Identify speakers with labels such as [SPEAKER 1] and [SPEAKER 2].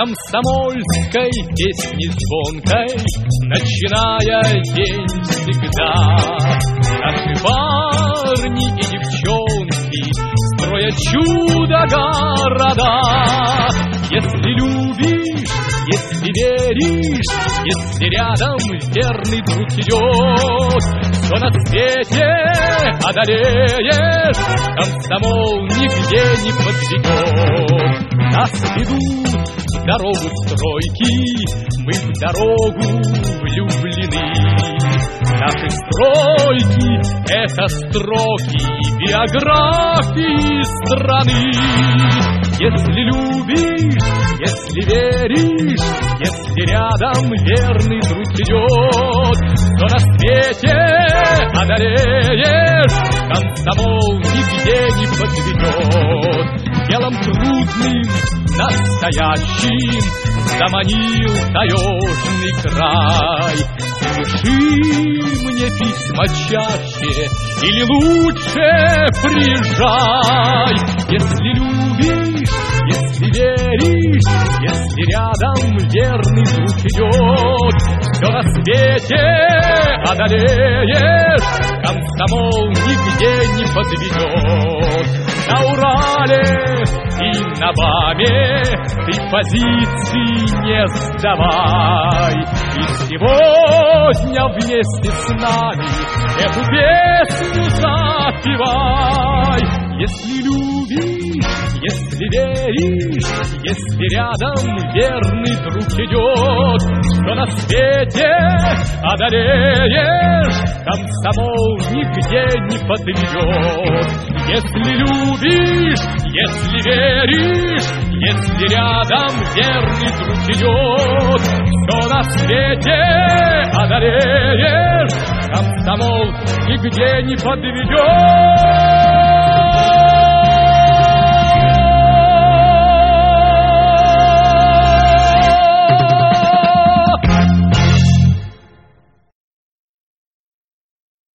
[SPEAKER 1] комсомольской песни звонкой, начиная день всегда. Наши парни и девчонки строят чудо-города. Если любишь, если веришь, если рядом верный друг идет, то на свете одолеешь, комсомол нигде не подведет. Нас ведут в дорогу стройки, мы в дорогу влюблены. Наши стройки — это строки биографии страны. Если любишь, если веришь, если рядом верный друг идет, то на свете одолеешь, комсомол нигде не подведет. Делом трудным, настоящим заманил таежный край. Пиши мне письма чаще или лучше приезжай. Если любишь, если веришь, если рядом верный друг идет, все на свете одолеешь, комсомол нигде не подведет. На Урале и на Баме ты позиции не сдавай. И сегодня вместе с нами эту песню запевай. Если любишь, если веришь, если рядом верный друг идет, то на свете одолеешь, комсомол нигде не подведет. Если любишь, если веришь, если рядом верный друг идет, то на свете одолеешь, комсомол нигде не подведет.